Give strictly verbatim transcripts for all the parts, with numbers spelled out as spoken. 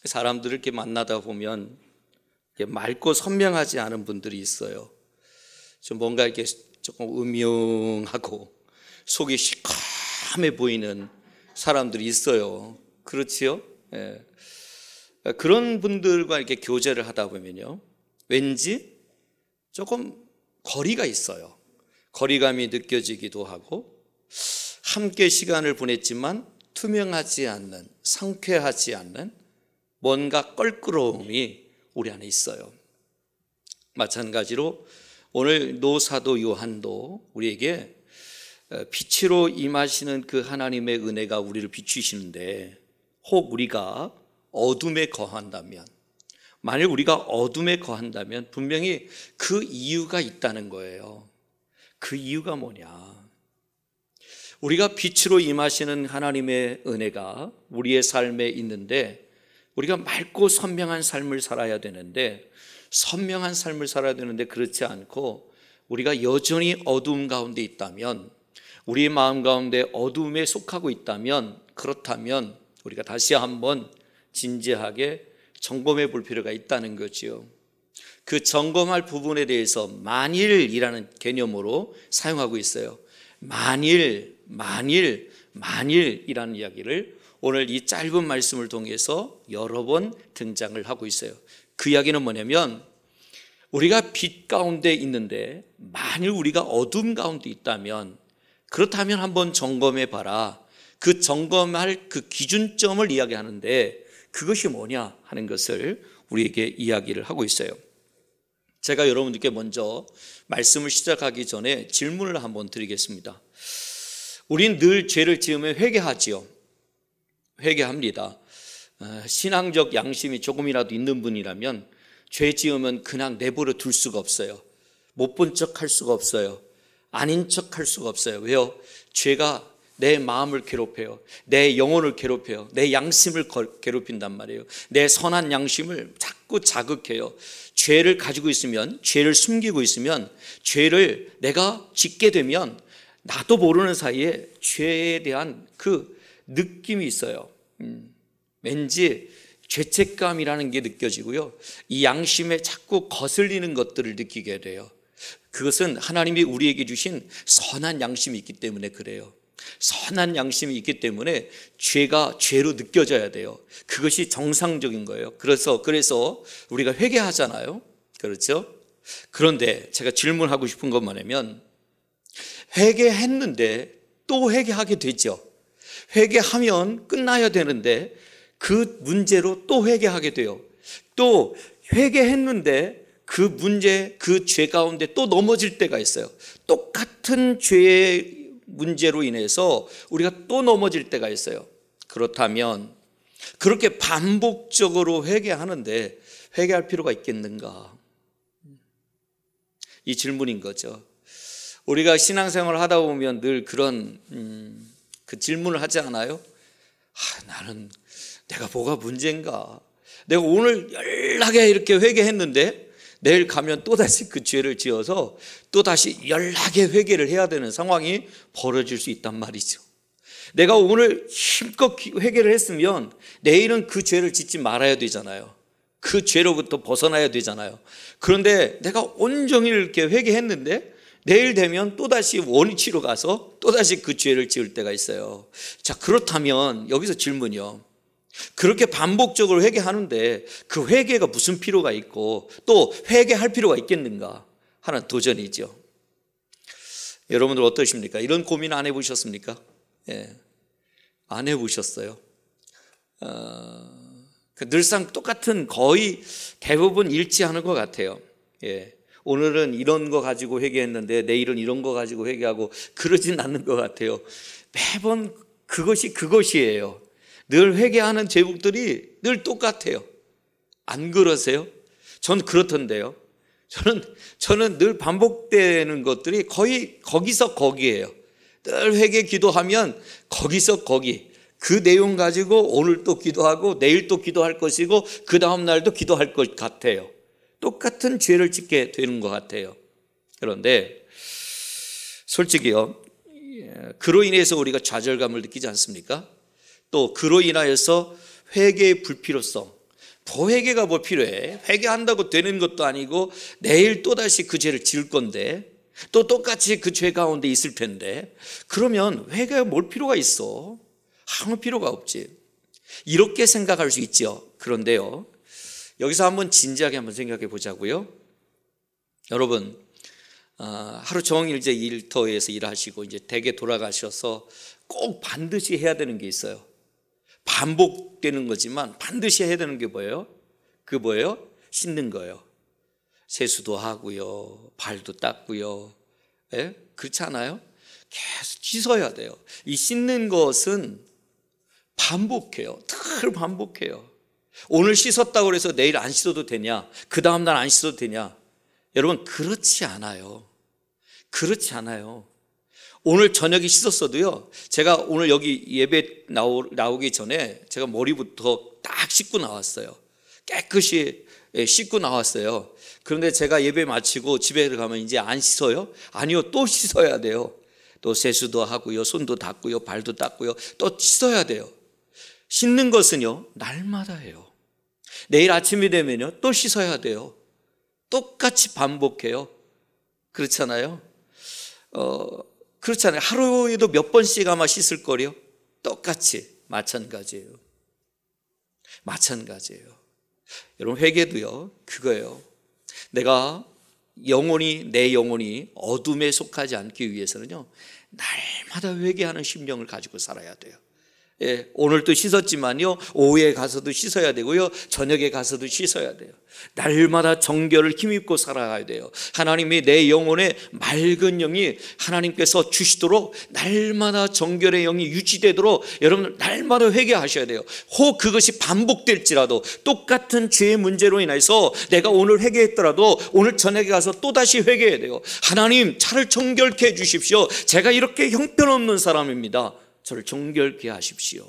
사람들을 이렇게 만나다 보면 맑고 선명하지 않은 분들이 있어요. 좀 뭔가 이렇게 조금 음흉하고 속이 시커매 보이는 사람들이 있어요. 그렇지요? 예. 그런 분들과 이렇게 교제를 하다 보면요, 왠지 조금 거리가 있어요. 거리감이 느껴지기도 하고, 함께 시간을 보냈지만 투명하지 않는, 상쾌하지 않는 뭔가 껄끄러움이 우리 안에 있어요. 마찬가지로 오늘 노사도 요한도 우리에게 빛으로 임하시는 그 하나님의 은혜가 우리를 비추시는데, 혹 우리가 어둠에 거한다면, 만일 우리가 어둠에 거한다면 분명히 그 이유가 있다는 거예요. 그 이유가 뭐냐? 우리가 빛으로 임하시는 하나님의 은혜가 우리의 삶에 있는데, 우리가 맑고 선명한 삶을 살아야 되는데, 선명한 삶을 살아야 되는데 그렇지 않고 우리가 여전히 어두움 가운데 있다면, 우리의 마음 가운데 어두움에 속하고 있다면, 그렇다면 우리가 다시 한번 진지하게 점검해 볼 필요가 있다는 거지요. 그 점검할 부분에 대해서 만일이라는 개념으로 사용하고 있어요. 만일, 만일, 만일이라는 이야기를 오늘 이 짧은 말씀을 통해서 여러 번 등장을 하고 있어요. 그 이야기는 뭐냐면, 우리가 빛 가운데 있는데 만일 우리가 어둠 가운데 있다면, 그렇다면 한번 점검해 봐라. 그 점검할 그 기준점을 이야기하는데 그것이 뭐냐 하는 것을 우리에게 이야기를 하고 있어요. 제가 여러분들께 먼저 말씀을 시작하기 전에 질문을 한번 드리겠습니다. 우린 늘 죄를 지으면 회개하지요. 회개합니다. 신앙적 양심이 조금이라도 있는 분이라면 죄 지으면 그냥 내버려 둘 수가 없어요. 못 본 척 할 수가 없어요. 아닌 척 할 수가 없어요. 왜요? 죄가 내 마음을 괴롭혀요. 내 영혼을 괴롭혀요. 내 양심을 괴롭힌단 말이에요. 내 선한 양심을 자꾸 자극해요. 죄를 가지고 있으면, 죄를 숨기고 있으면, 죄를 내가 짓게 되면 나도 모르는 사이에 죄에 대한 그 느낌이 있어요. 음, 왠지 죄책감이라는 게 느껴지고요, 이 양심에 자꾸 거슬리는 것들을 느끼게 돼요. 그것은 하나님이 우리에게 주신 선한 양심이 있기 때문에 그래요. 선한 양심이 있기 때문에 죄가 죄로 느껴져야 돼요. 그것이 정상적인 거예요. 그래서 그래서 우리가 회개하잖아요. 그렇죠? 그런데 제가 질문하고 싶은 건 뭐냐면, 회개했는데 또 회개하게 되죠. 회개하면 끝나야 되는데 그 문제로 또 회개하게 돼요. 또 회개했는데 그 문제, 그 죄 가운데 또 넘어질 때가 있어요. 똑같은 죄의 문제로 인해서 우리가 또 넘어질 때가 있어요. 그렇다면 그렇게 반복적으로 회개하는데 회개할 필요가 있겠는가? 이 질문인 거죠. 우리가 신앙생활을 하다 보면 늘 그런 음, 그 질문을 하지 않아요? 아, 나는 내가 뭐가 문제인가? 내가 오늘 연락에 이렇게 회개했는데 내일 가면 또다시 그 죄를 지어서 또다시 연락에 회개를 해야 되는 상황이 벌어질 수 있단 말이죠. 내가 오늘 힘껏 회개를 했으면 내일은 그 죄를 짓지 말아야 되잖아요. 그 죄로부터 벗어나야 되잖아요. 그런데 내가 온종일 이렇게 회개했는데 내일 되면 또다시 원위치로 가서 또다시 그 죄를 지을 때가 있어요. 자, 그렇다면 여기서 질문이요. 그렇게 반복적으로 회개하는데 그 회개가 무슨 필요가 있고 또 회개할 필요가 있겠는가 하는 도전이죠. 여러분들 어떠십니까? 이런 고민 안 해보셨습니까? 예, 안 해보셨어요. 어, 늘상 똑같은, 거의 대부분 일치하는 것 같아요. 예, 오늘은 이런 거 가지고 회개했는데 내일은 이런 거 가지고 회개하고 그러진 않는 것 같아요. 매번 그것이 그것이에요. 늘 회개하는 제목들이 늘 똑같아요. 안 그러세요? 전 그렇던데요. 저는 저는 늘 반복되는 것들이 거의 거기서 거기예요. 늘 회개 기도하면 거기서 거기, 그 내용 가지고 오늘 또 기도하고 내일 또 기도할 것이고 그 다음 날도 기도할 것 같아요. 똑같은 죄를 짓게 되는 것 같아요. 그런데 솔직히요, 그로 인해서 우리가 좌절감을 느끼지 않습니까? 또 그로 인하여서 회개의 불필요성, 더 회개가 뭐 필요해? 회개한다고 되는 것도 아니고 내일 또다시 그 죄를 지을 건데 또 똑같이 그 죄 가운데 있을 텐데 그러면 회개가 뭘 필요가 있어? 아무 필요가 없지. 이렇게 생각할 수 있죠. 그런데요, 여기서 한번 진지하게 한번 생각해 보자고요. 여러분, 하루 종일 이제 일터에서 일하시고 이제 댁에 돌아가셔서 꼭 반드시 해야 되는 게 있어요. 반복되는 거지만 반드시 해야 되는 게 뭐예요? 그 뭐예요? 씻는 거예요. 세수도 하고요, 발도 닦고요. 예? 그렇지 않아요? 계속 씻어야 돼요. 이 씻는 것은 반복해요. 늘 반복해요. 오늘 씻었다고 해서 내일 안 씻어도 되냐? 그 다음날 안 씻어도 되냐? 여러분, 그렇지 않아요. 그렇지 않아요. 오늘 저녁에 씻었어도요, 제가 오늘 여기 예배 나오, 나오기 전에 제가 머리부터 딱 씻고 나왔어요. 깨끗이 씻고 나왔어요. 그런데 제가 예배 마치고 집에 가면 이제 안 씻어요? 아니요, 또 씻어야 돼요. 또 세수도 하고요, 손도 닦고요, 발도 닦고요, 또 씻어야 돼요. 씻는 것은요, 날마다 해요. 내일 아침이 되면요, 또 씻어야 돼요. 똑같이 반복해요. 그렇잖아요. 어, 그렇잖아요. 하루에도 몇 번씩 아마 씻을 거요. 똑같이 마찬가지예요. 마찬가지예요. 여러분, 회개도요, 그거예요. 내가 영혼이, 내 영혼이 어둠에 속하지 않기 위해서는요, 날마다 회개하는 심령을 가지고 살아야 돼요. 예, 오늘도 씻었지만요, 오후에 가서도 씻어야 되고요, 저녁에 가서도 씻어야 돼요. 날마다 정결을 힘입고 살아가야 돼요. 하나님이 내 영혼에 맑은 영이 하나님께서 주시도록 날마다 정결의 영이 유지되도록 여러분 날마다 회개하셔야 돼요. 혹 그것이 반복될지라도, 똑같은 죄의 문제로 인해서 내가 오늘 회개했더라도 오늘 저녁에 가서 또다시 회개해야 돼요. 하나님, 차를 정결케 해주십시오. 제가 이렇게 형편없는 사람입니다. 저를 정결케 하십시오.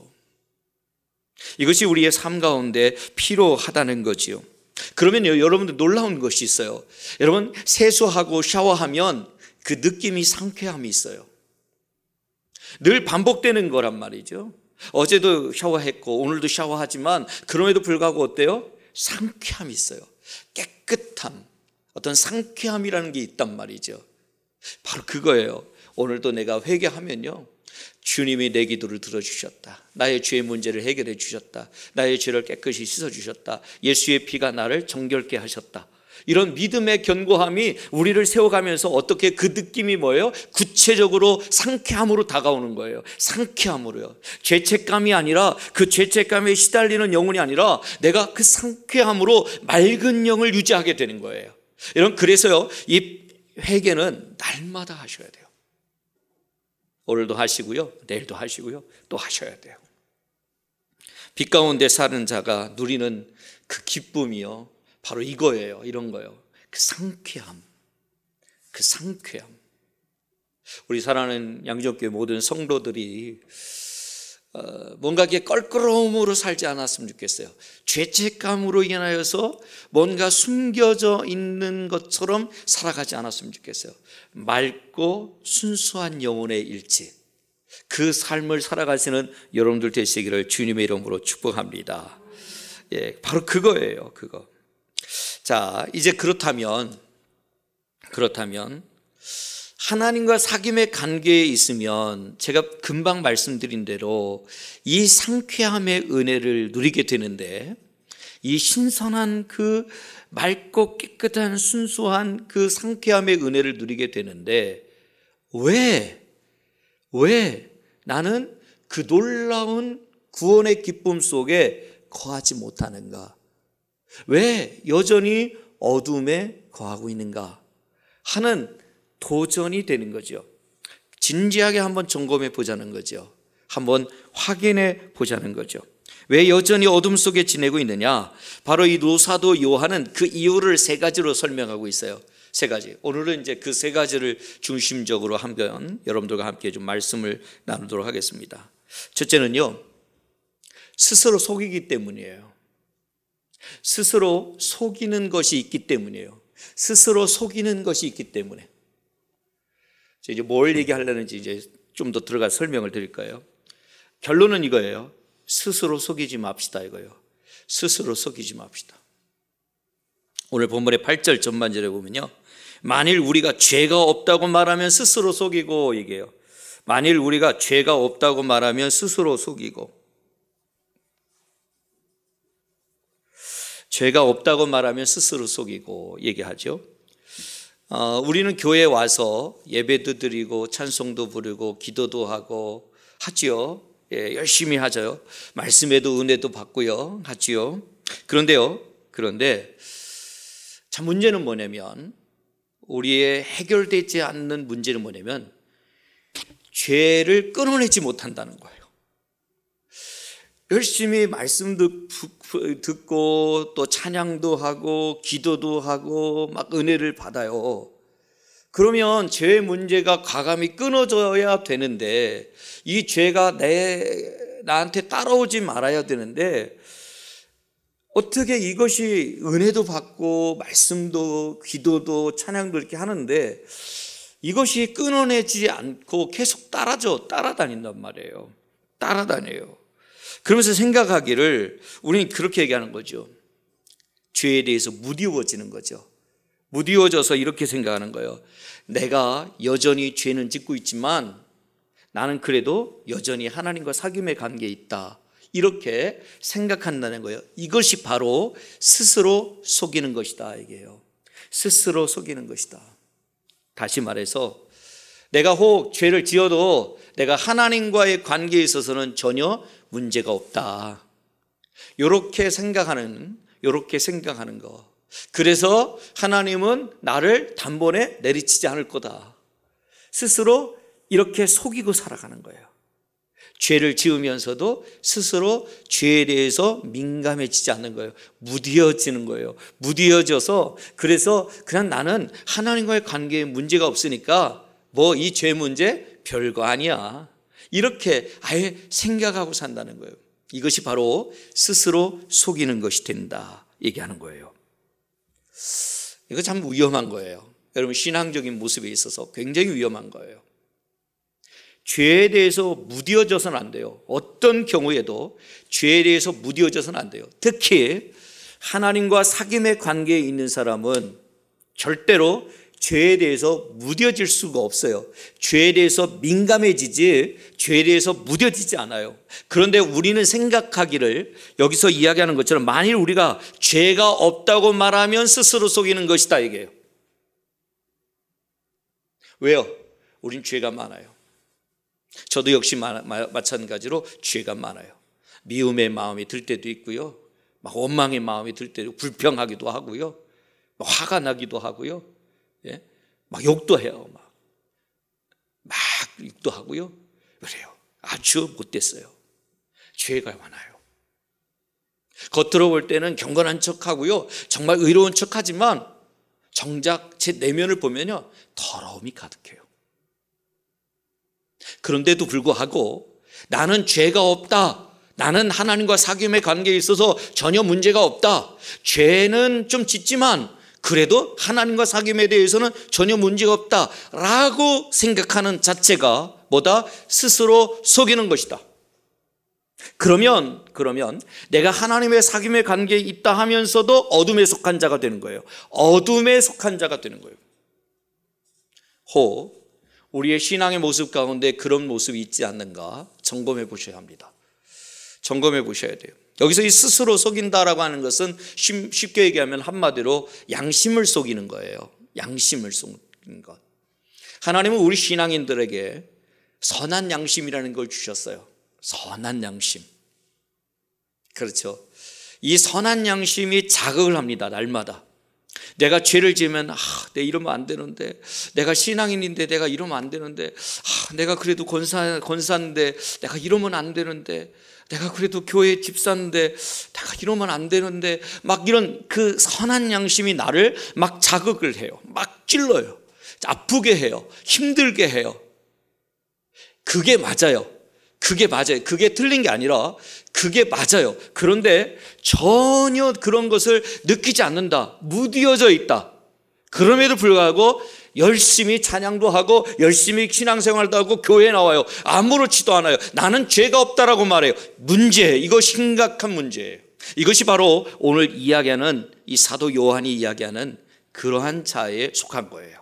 이것이 우리의 삶 가운데 필요하다는 거지요. 그러면 여러분들 놀라운 것이 있어요. 여러분, 세수하고 샤워하면 그 느낌이 상쾌함이 있어요. 늘 반복되는 거란 말이죠. 어제도 샤워했고 오늘도 샤워하지만 그럼에도 불구하고 어때요? 상쾌함이 있어요. 깨끗함, 어떤 상쾌함이라는 게 있단 말이죠. 바로 그거예요. 오늘도 내가 회개하면요, 주님이 내 기도를 들어주셨다. 나의 죄의 문제를 해결해 주셨다. 나의 죄를 깨끗이 씻어주셨다. 예수의 피가 나를 정결케 하셨다. 이런 믿음의 견고함이 우리를 세워가면서 어떻게 그 느낌이 뭐예요? 구체적으로 상쾌함으로 다가오는 거예요. 상쾌함으로요. 죄책감이 아니라, 그 죄책감에 시달리는 영혼이 아니라 내가 그 상쾌함으로 맑은 영을 유지하게 되는 거예요. 여러분, 그래서요, 이 회개는 날마다 하셔야 돼요. 오늘도 하시고요, 내일도 하시고요, 또 하셔야 돼요. 빛 가운데 사는 자가 누리는 그 기쁨이요, 바로 이거예요. 이런 거예요. 그 상쾌함, 그 상쾌함. 우리 사랑하는 양정교회 모든 성도들이 뭔가 이렇게 껄끄러움으로 살지 않았으면 좋겠어요. 죄책감으로 인하여서 뭔가 숨겨져 있는 것처럼 살아가지 않았으면 좋겠어요. 맑고 순수한 영혼의 일치, 그 삶을 살아가시는 여러분들 되시기를 주님의 이름으로 축복합니다. 예, 바로 그거예요. 그거. 자, 이제 그렇다면 그렇다면 하나님과 사귐의 관계에 있으면 제가 금방 말씀드린 대로 이 상쾌함의 은혜를 누리게 되는데, 이 신선한 그 맑고 깨끗한 순수한 그 상쾌함의 은혜를 누리게 되는데, 왜, 왜 나는 그 놀라운 구원의 기쁨 속에 거하지 못하는가? 왜 여전히 어둠에 거하고 있는가 하는 도전이 되는 거죠. 진지하게 한번 점검해 보자는 거죠. 한번 확인해 보자는 거죠. 왜 여전히 어둠 속에 지내고 있느냐? 바로 이 노사도 요한은 그 이유를 세 가지로 설명하고 있어요. 세 가지. 오늘은 이제 그 세 가지를 중심적으로 한번 여러분들과 함께 좀 말씀을 나누도록 하겠습니다. 첫째는요, 스스로 속이기 때문이에요. 스스로 속이는 것이 있기 때문이에요. 스스로 속이는 것이 있기 때문에. 이제 뭘 얘기하려는지 이제 좀 더 들어가 설명을 드릴까요? 결론은 이거예요. 스스로 속이지 맙시다, 이거예요. 스스로 속이지 맙시다. 오늘 본문의 팔 절 전반절에 보면요, 만일 우리가 죄가 없다고 말하면 스스로 속이고, 얘기해요. 만일 우리가 죄가 없다고 말하면 스스로 속이고. 죄가 없다고 말하면 스스로 속이고 얘기하죠. 어, 우리는 교회에 와서 예배도 드리고 찬송도 부르고 기도도 하고 하지요. 예, 열심히 하죠. 말씀에도 은혜도 받고요, 하지요. 그런데요, 그런데 참 문제는 뭐냐면, 우리의 해결되지 않는 문제는 뭐냐면 죄를 끊어내지 못한다는 거예요. 열심히 말씀도 듣고 또 찬양도 하고 기도도 하고 막 은혜를 받아요. 그러면 죄의 문제가 과감히 끊어져야 되는데, 이 죄가 내 나한테 따라오지 말아야 되는데, 어떻게 이것이 은혜도 받고 말씀도 기도도 찬양도 이렇게 하는데 이것이 끊어내지 않고 계속 따라져 따라다닌단 말이에요. 따라다녀요. 그러면서 생각하기를, 우리는 그렇게 얘기하는 거죠. 죄에 대해서 무디워지는 거죠. 무디워져서 이렇게 생각하는 거예요. 내가 여전히 죄는 짓고 있지만 나는 그래도 여전히 하나님과 사귐의 관계에 있다, 이렇게 생각한다는 거예요. 이것이 바로 스스로 속이는 것이다, 이게요. 스스로 속이는 것이다. 다시 말해서 내가 혹 죄를 지어도 내가 하나님과의 관계에 있어서는 전혀 문제가 없다, 이렇게 생각하는 이렇게 생각하는 거. 그래서 하나님은 나를 단번에 내리치지 않을 거다. 스스로 이렇게 속이고 살아가는 거예요. 죄를 지으면서도 스스로 죄에 대해서 민감해지지 않는 거예요. 무디어지는 거예요. 무디어져서 그래서 그냥 나는 하나님과의 관계에 문제가 없으니까 뭐 이 죄 문제 별거 아니야, 이렇게 아예 생각하고 산다는 거예요. 이것이 바로 스스로 속이는 것이 된다 얘기하는 거예요. 이거 참 위험한 거예요. 여러분, 신앙적인 모습에 있어서 굉장히 위험한 거예요. 죄에 대해서 무디어져서는 안 돼요. 어떤 경우에도 죄에 대해서 무디어져서는 안 돼요. 특히 하나님과 사귐의 관계에 있는 사람은 절대로 죄에 대해서 무뎌질 수가 없어요. 죄에 대해서 민감해지지 죄에 대해서 무뎌지지 않아요. 그런데 우리는 생각하기를, 여기서 이야기하는 것처럼 만일 우리가 죄가 없다고 말하면 스스로 속이는 것이다, 이게요. 왜요? 우린 죄가 많아요. 저도 역시 마찬가지로 죄가 많아요. 미움의 마음이 들 때도 있고요, 막 원망의 마음이 들 때도, 불평하기도 하고요, 화가 나기도 하고요, 예? 막 욕도 해요. 막, 막 욕도 하고요. 그래요. 아주 못됐어요. 죄가 많아요. 겉으로 볼 때는 경건한 척하고요, 정말 의로운 척하지만 정작 제 내면을 보면요, 더러움이 가득해요. 그런데도 불구하고 나는 죄가 없다, 나는 하나님과 사귐의 관계에 있어서 전혀 문제가 없다, 죄는 좀 짓지만 그래도 하나님과 사귐에 대해서는 전혀 문제가 없다라고 생각하는 자체가 뭐다? 스스로 속이는 것이다. 그러면 그러면 내가 하나님의 사귐의 관계에 있다 하면서도 어둠에 속한 자가 되는 거예요. 어둠에 속한 자가 되는 거예요. 혹 우리의 신앙의 모습 가운데 그런 모습이 있지 않는가 점검해 보셔야 합니다. 점검해 보셔야 돼요. 여기서 이 스스로 속인다라고 하는 것은 쉽게 얘기하면 한마디로 양심을 속이는 거예요. 양심을 속이는 것. 하나님은 우리 신앙인들에게 선한 양심이라는 걸 주셨어요. 선한 양심. 그렇죠. 이 선한 양심이 자극을 합니다. 날마다. 내가 죄를 지으면 아, 내가 이러면 안 되는데, 내가 신앙인인데 내가 이러면 안 되는데, 아, 내가 그래도 권사, 권사인데 내가 이러면 안 되는데, 내가 그래도 교회 집사인데 내가 이러면 안 되는데, 막 이런 그 선한 양심이 나를 막 자극을 해요. 막 찔러요. 아프게 해요. 힘들게 해요. 그게 맞아요. 그게 맞아요. 그게 틀린 게 아니라 그게 맞아요. 그런데 전혀 그런 것을 느끼지 않는다. 무디어져 있다. 그럼에도 불구하고 열심히 찬양도 하고 열심히 신앙생활도 하고 교회에 나와요. 아무렇지도 않아요. 나는 죄가 없다라고 말해요. 문제, 이거 심각한 문제예요. 이것이 바로 오늘 이야기하는 이 사도 요한이 이야기하는 그러한 자에 속한 거예요.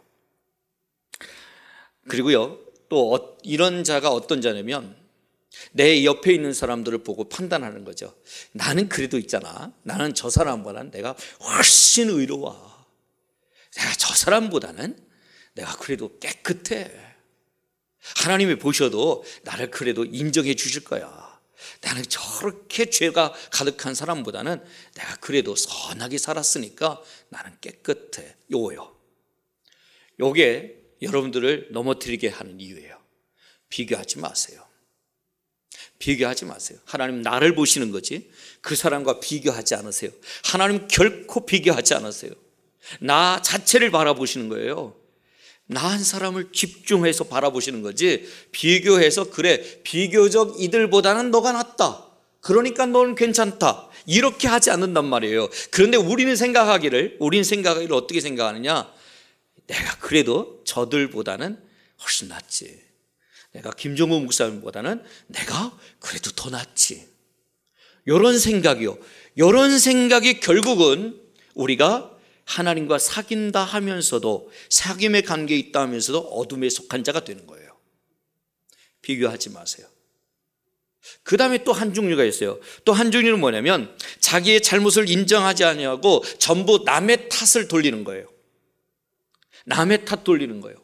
그리고요, 또 이런 자가 어떤 자냐면 내 옆에 있는 사람들을 보고 판단하는 거죠. 나는 그래도 있잖아, 나는 저 사람보다는 내가 훨씬 의로워. 내가 저 사람보다는 내가 그래도 깨끗해. 하나님이 보셔도 나를 그래도 인정해 주실 거야. 나는 저렇게 죄가 가득한 사람보다는 내가 그래도 선하게 살았으니까 나는 깨끗해. 요거요. 요게 여러분들을 넘어뜨리게 하는 이유예요. 비교하지 마세요. 비교하지 마세요. 하나님 나를 보시는 거지 그 사람과 비교하지 않으세요. 하나님 결코 비교하지 않으세요. 나 자체를 바라보시는 거예요. 나 한 사람을 집중해서 바라보시는 거지, 비교해서 그래 비교적 이들보다는 너가 낫다, 그러니까 너는 괜찮다, 이렇게 하지 않는단 말이에요. 그런데 우리는 생각하기를 우리는 생각하기를 어떻게 생각하느냐, 내가 그래도 저들보다는 훨씬 낫지, 내가 김종우 목사님보다는 내가 그래도 더 낫지, 이런 생각이요. 이런 생각이 결국은 우리가 하나님과 사귄다 하면서도, 사귐의 관계에 있다 하면서도 어둠에 속한 자가 되는 거예요. 비교하지 마세요. 그 다음에 또 한 종류가 있어요. 또 한 종류는 뭐냐면 자기의 잘못을 인정하지 아니하고 전부 남의 탓을 돌리는 거예요. 남의 탓 돌리는 거예요.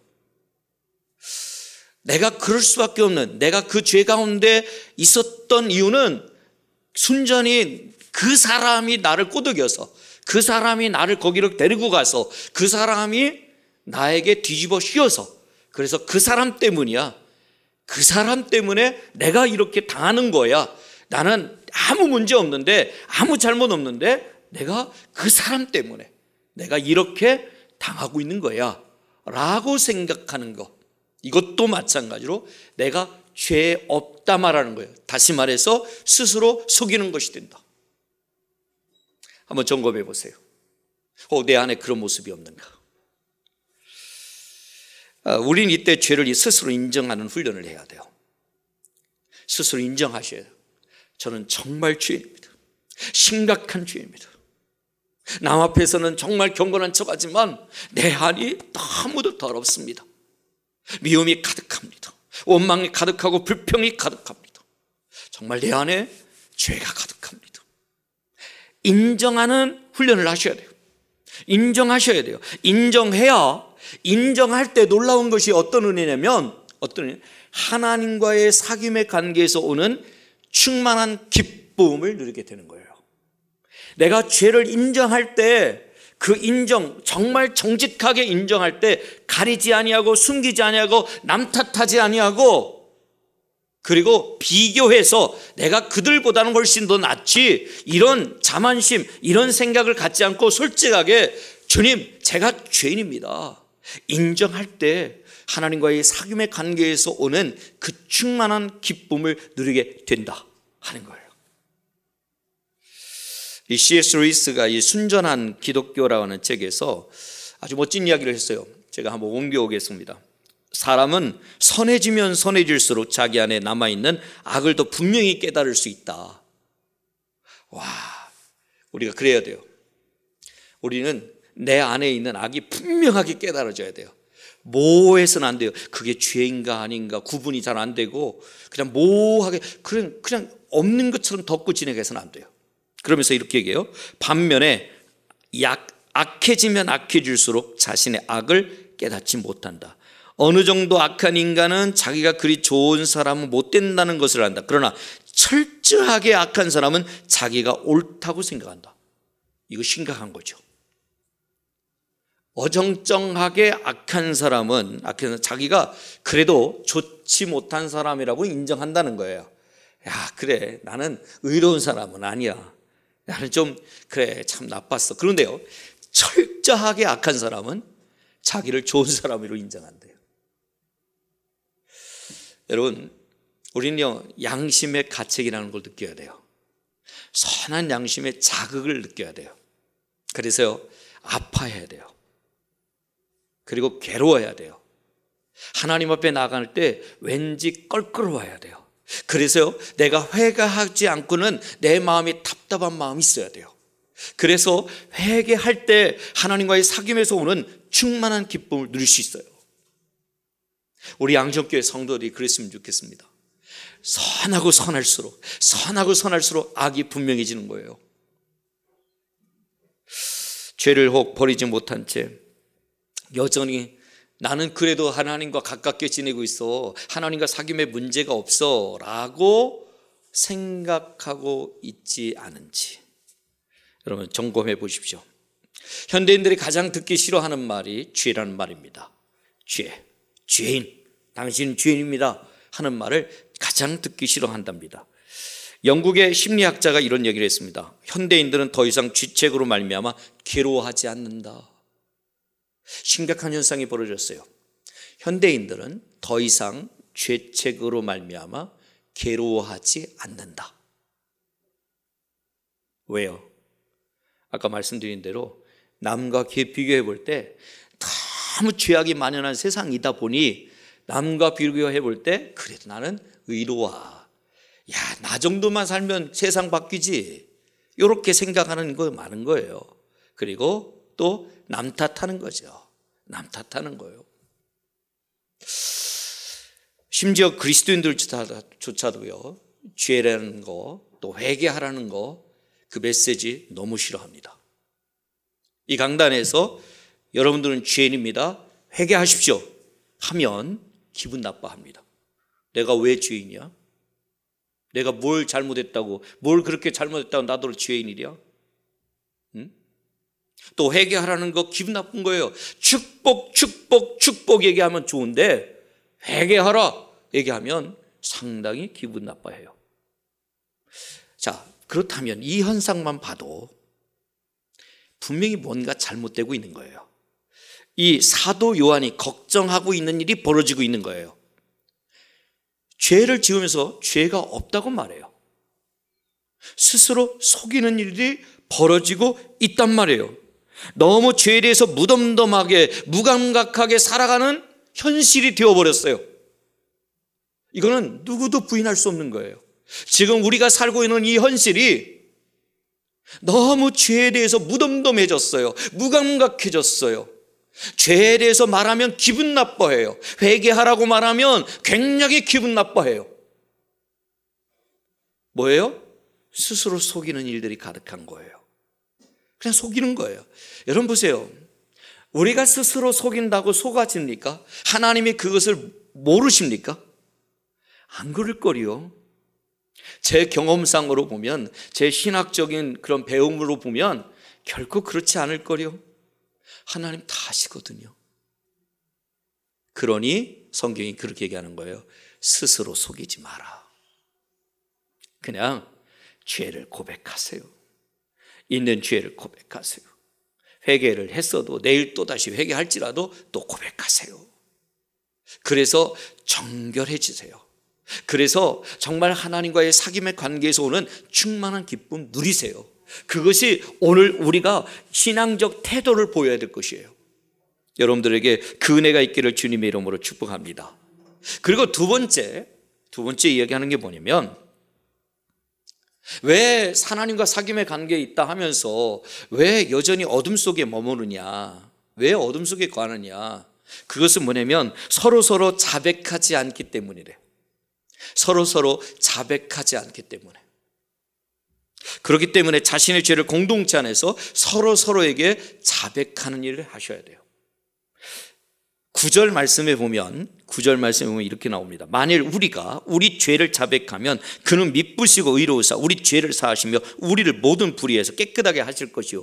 내가 그럴 수밖에 없는, 내가 그 죄 가운데 있었던 이유는 순전히 그 사람이 나를 꼬드겨서, 그 사람이 나를 거기로 데리고 가서, 그 사람이 나에게 뒤집어 씌워서, 그래서 그 사람 때문이야. 그 사람 때문에 내가 이렇게 당하는 거야. 나는 아무 문제 없는데, 아무 잘못 없는데 내가 그 사람 때문에 내가 이렇게 당하고 있는 거야 라고 생각하는 거, 이것도 마찬가지로 내가 죄 없다 말하는 거예요. 다시 말해서 스스로 속이는 것이 된다. 한번 점검해 보세요. 어, 내 안에 그런 모습이 없는가? 아, 우린 이때 죄를 스스로 인정하는 훈련을 해야 돼요. 스스로 인정하셔야 돼요. 저는 정말 죄인입니다. 심각한 죄입니다. 남 앞에서는 정말 경건한 척하지만 내 안이 너무도 더럽습니다. 미움이 가득합니다. 원망이 가득하고 불평이 가득합니다. 정말 내 안에 죄가 가득합니다. 인정하는 훈련을 하셔야 돼요. 인정하셔야 돼요. 인정해야, 인정할 때 놀라운 것이 어떤 은혜냐면, 어떤 은혜? 하나님과의 사귐의 관계에서 오는 충만한 기쁨을 누리게 되는 거예요. 내가 죄를 인정할 때, 그 인정, 정말 정직하게 인정할 때 가리지 아니하고 숨기지 아니하고 남 탓하지 아니하고, 그리고 비교해서 내가 그들보다는 훨씬 더 낫지, 이런 자만심, 이런 생각을 갖지 않고 솔직하게 주님, 제가 죄인입니다, 인정할 때 하나님과의 사귐의 관계에서 오는 그 충만한 기쁨을 누리게 된다 하는 거예요. 이 씨에스 루이스가 이 순전한 기독교라고 하는 책에서 아주 멋진 이야기를 했어요. 제가 한번 옮겨오겠습니다. 사람은 선해지면 선해질수록 자기 안에 남아있는 악을 더 분명히 깨달을 수 있다. 와, 우리가 그래야 돼요. 우리는 내 안에 있는 악이 분명하게 깨달아져야 돼요. 모호해서는 안 돼요. 그게 죄인가 아닌가 구분이 잘 안 되고 그냥 모호하게 그냥, 그냥 없는 것처럼 덮고 지내게서는 안 돼요. 그러면서 이렇게 얘기해요. 반면에 약, 악해지면 악해질수록 자신의 악을 깨닫지 못한다. 어느 정도 악한 인간은 자기가 그리 좋은 사람은 못 된다는 것을 안다. 그러나 철저하게 악한 사람은 자기가 옳다고 생각한다. 이거 심각한 거죠. 어정쩡하게 악한 사람은 악한 자기가 그래도 좋지 못한 사람이라고 인정한다는 거예요. 야, 그래, 나는 의로운 사람은 아니야. 나는 좀 그래, 참 나빴어. 그런데요, 철저하게 악한 사람은 자기를 좋은 사람으로 인정한대요. 여러분, 우리는요, 양심의 가책이라는 걸 느껴야 돼요. 선한 양심의 자극을 느껴야 돼요. 그래서요, 아파해야 돼요. 그리고 괴로워야 돼요. 하나님 앞에 나갈 때 왠지 껄끄러워야 돼요. 그래서 내가 회개하지 않고는 내 마음이 답답한 마음이 있어야 돼요. 그래서 회개할 때 하나님과의 사귐에서 오는 충만한 기쁨을 누릴 수 있어요. 우리 양정교회 성도들이 그랬으면 좋겠습니다. 선하고 선할수록 선하고 선할수록 악이 분명해지는 거예요. 죄를 혹 버리지 못한 채 여전히 나는 그래도 하나님과 가깝게 지내고 있어, 하나님과 사귐에 문제가 없어 라고 생각하고 있지 않은지 여러분 점검해 보십시오. 현대인들이 가장 듣기 싫어하는 말이 죄라는 말입니다. 죄, 죄인, 당신은 죄인입니다 하는 말을 가장 듣기 싫어한답니다. 영국의 심리학자가 이런 얘기를 했습니다. 현대인들은 더 이상 죄책으로 말미암아 괴로워하지 않는다. 심각한 현상이 벌어졌어요. 현대인들은 더 이상 죄책으로 말미암아 괴로워하지 않는다. 왜요? 아까 말씀드린 대로 남과 비교해 볼 때 너무 죄악이 만연한 세상이다 보니 남과 비교해 볼 때 그래도 나는 의로워. 야, 나 정도만 살면 세상 바뀌지. 이렇게 생각하는 거 많은 거예요. 그리고 또 남 탓하는 거죠. 남 탓하는 거예요. 심지어 그리스도인들조차도요, 죄라는 거, 또 회개하라는 거, 그 메시지 너무 싫어합니다. 이 강단에서 여러분들은 죄인입니다, 회개하십시오 하면 기분 나빠합니다. 내가 왜 죄인이야? 내가 뭘 잘못했다고, 뭘 그렇게 잘못했다고 나도 죄인이랴? 응? 또 회개하라는 거 기분 나쁜 거예요. 축복, 축복, 축복 얘기하면 좋은데 회개하라 얘기하면 상당히 기분 나빠해요. 자, 그렇다면 이 현상만 봐도 분명히 뭔가 잘못되고 있는 거예요. 이 사도 요한이 걱정하고 있는 일이 벌어지고 있는 거예요. 죄를 지으면서 죄가 없다고 말해요. 스스로 속이는 일이 벌어지고 있단 말이에요. 너무 죄에 대해서 무덤덤하게 무감각하게 살아가는 현실이 되어버렸어요. 이거는 누구도 부인할 수 없는 거예요. 지금 우리가 살고 있는 이 현실이 너무 죄에 대해서 무덤덤해졌어요. 무감각해졌어요. 죄에 대해서 말하면 기분 나빠해요. 회개하라고 말하면 굉장히 기분 나빠해요. 뭐예요? 스스로 속이는 일들이 가득한 거예요. 그냥 속이는 거예요. 여러분 보세요. 우리가 스스로 속인다고 속아집니까? 하나님이 그것을 모르십니까? 안 그럴 거리요. 제 경험상으로 보면, 제 신학적인 그런 배움으로 보면 결코 그렇지 않을 거리요. 하나님 다 아시거든요. 그러니 성경이 그렇게 얘기하는 거예요. 스스로 속이지 마라. 그냥 죄를 고백하세요. 있는 죄를 고백하세요. 회개를 했어도 내일 또다시 회개할지라도 또 고백하세요. 그래서 정결해지세요. 그래서 정말 하나님과의 사귐의 관계에서 오는 충만한 기쁨 누리세요. 그것이 오늘 우리가 신앙적 태도를 보여야 될 것이에요. 여러분들에게 그 은혜가 있기를 주님의 이름으로 축복합니다. 그리고 두 번째, 두 번째 이야기하는 게 뭐냐면, 왜 하나님과 사귐의 관계에 있다 하면서 왜 여전히 어둠 속에 머무르냐, 왜 어둠 속에 거하느냐, 그것은 뭐냐면 서로 서로 자백하지 않기 때문이래요. 서로 서로 자백하지 않기 때문에. 그렇기 때문에 자신의 죄를 공동체 안에서 서로 서로에게 자백하는 일을 하셔야 돼요. 구 절 말씀에 보면 구 절 말씀에 보면 이렇게 나옵니다. 만일 우리가 우리 죄를 자백하면 그는 미쁘시고 의로우사 우리 죄를 사하시며 우리를 모든 불의에서 깨끗하게 하실 것이요.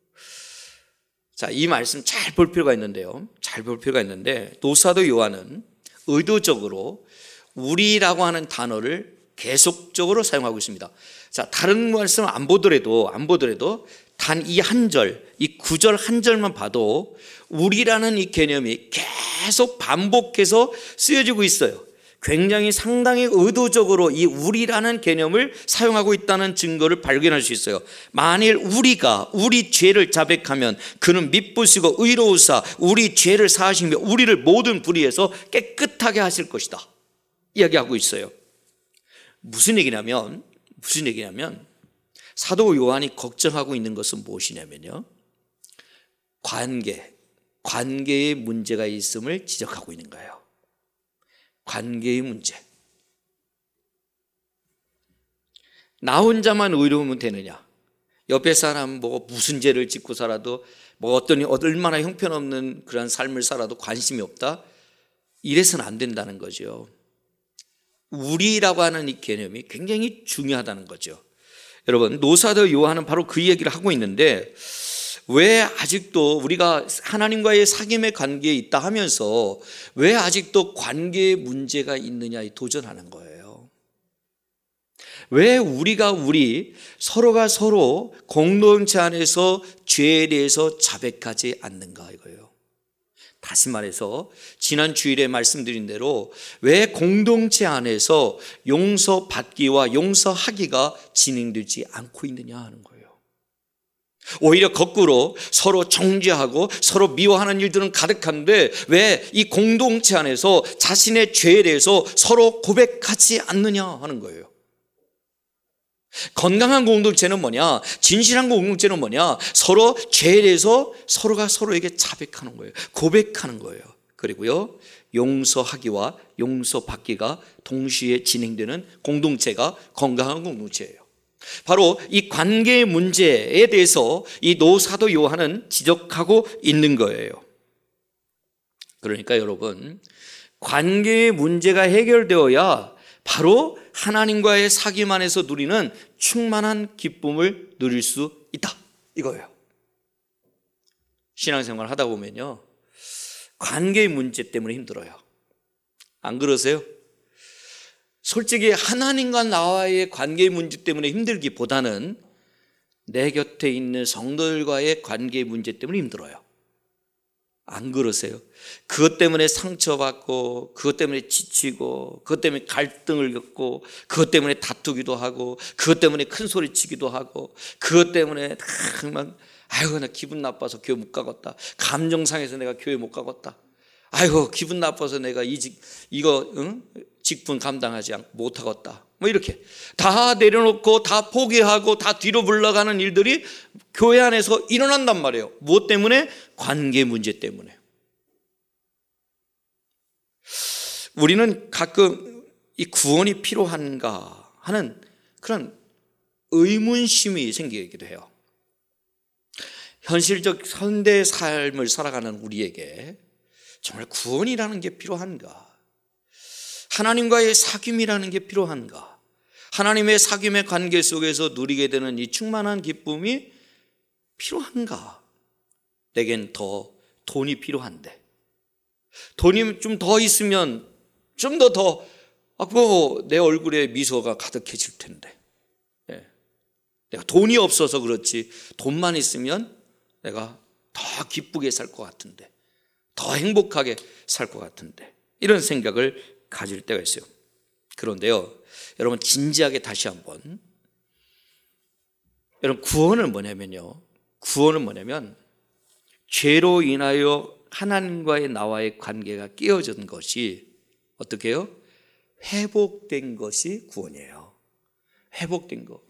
자, 이 말씀 잘 볼 필요가 있는데요. 잘 볼 필요가 있는데 도사도 요한은 의도적으로 우리라고 하는 단어를 계속적으로 사용하고 있습니다. 자, 다른 말씀 안 보더라도 안 보더라도 단 이 한 절, 이 구 절 한 절만 봐도 우리라는 이 개념이 계속 반복해서 쓰여지고 있어요. 굉장히 상당히 의도적으로 이 우리라는 개념을 사용하고 있다는 증거를 발견할 수 있어요. 만일 우리가 우리 죄를 자백하면 그는 미쁘시고 의로우사 우리 죄를 사하시며 우리를 모든 불의에서 깨끗하게 하실 것이다 이야기하고 있어요. 무슨 얘기냐면 무슨 얘기냐면 사도 요한이 걱정하고 있는 것은 무엇이냐면요, 관계, 관계에 문제가 있음을 지적하고 있는 거예요. 관계의 문제. 나 혼자만 의로우면 되느냐? 옆에 사람 뭐 무슨 죄를 짓고 살아도 뭐 어떤 얼마나 형편없는 그런 삶을 살아도 관심이 없다? 이래서는 안 된다는 거죠. 우리라고 하는 이 개념이 굉장히 중요하다는 거죠. 여러분, 노사도 요한은 바로 그 얘기를 하고 있는데, 왜 아직도 우리가 하나님과의 사귐의 관계에 있다 하면서 왜 아직도 관계에 문제가 있느냐에 도전하는 거예요. 왜 우리가 우리 서로가 서로 공동체 안에서 죄에 대해서 자백하지 않는가 이거예요. 다시 말해서 지난 주일에 말씀드린 대로 왜 공동체 안에서 용서받기와 용서하기가 진행되지 않고 있느냐 하는 거예요. 오히려 거꾸로 서로 정죄하고 서로 미워하는 일들은 가득한데 왜 이 공동체 안에서 자신의 죄에 대해서 서로 고백하지 않느냐 하는 거예요. 건강한 공동체는 뭐냐? 진실한 공동체는 뭐냐? 서로 죄에 대해서 서로가 서로에게 자백하는 거예요. 고백하는 거예요. 그리고요, 용서하기와 용서받기가 동시에 진행되는 공동체가 건강한 공동체예요. 바로 이 관계의 문제에 대해서 이 노사도 요한은 지적하고 있는 거예요. 그러니까 여러분, 관계의 문제가 해결되어야 바로 하나님과의 사귐 안에서 누리는 충만한 기쁨을 누릴 수 있다 이거예요. 신앙생활 하다 보면요, 관계의 문제 때문에 힘들어요. 안 그러세요? 솔직히 하나님과 나와의 관계의 문제 때문에 힘들기보다는 내 곁에 있는 성도들과의 관계의 문제 때문에 힘들어요. 안 그러세요? 그것 때문에 상처받고, 그것 때문에 지치고, 그것 때문에 갈등을 겪고, 그것 때문에 다투기도 하고, 그것 때문에 큰 소리 치기도 하고, 그것 때문에 막 아이고 나 기분 나빠서 교회 못 가겠다, 감정 상해서 내가 교회 못 가겠다, 아이고 기분 나빠서 내가 이 직, 이거 응? 직분 감당하지 못 하겠다, 뭐 이렇게 다 내려놓고 다 포기하고 다 뒤로 물러가는 일들이 교회 안에서 일어난단 말이에요. 무엇 때문에? 관계 문제 때문에. 우리는 가끔 이 구원이 필요한가 하는 그런 의문심이 생기기도 해요. 현실적 현대 삶을 살아가는 우리에게 정말 구원이라는 게 필요한가? 하나님과의 사귐이라는 게 필요한가? 하나님의 사귐의 관계 속에서 누리게 되는 이 충만한 기쁨이 필요한가? 내겐 더 돈이 필요한데, 돈이 좀 더 있으면 좀 더 더 내 얼굴에 미소가 가득해질 텐데, 네. 내가 돈이 없어서 그렇지 돈만 있으면 내가 더 기쁘게 살 것 같은데, 더 행복하게 살 것 같은데, 이런 생각을 가질 때가 있어요. 그런데요, 여러분 진지하게 다시 한번, 여러분 구원은 뭐냐면요, 구원은 뭐냐면 죄로 인하여 하나님과의 나와의 관계가 깨어진 것이 어떻게 해요? 회복된 것이 구원이에요. 회복된 거.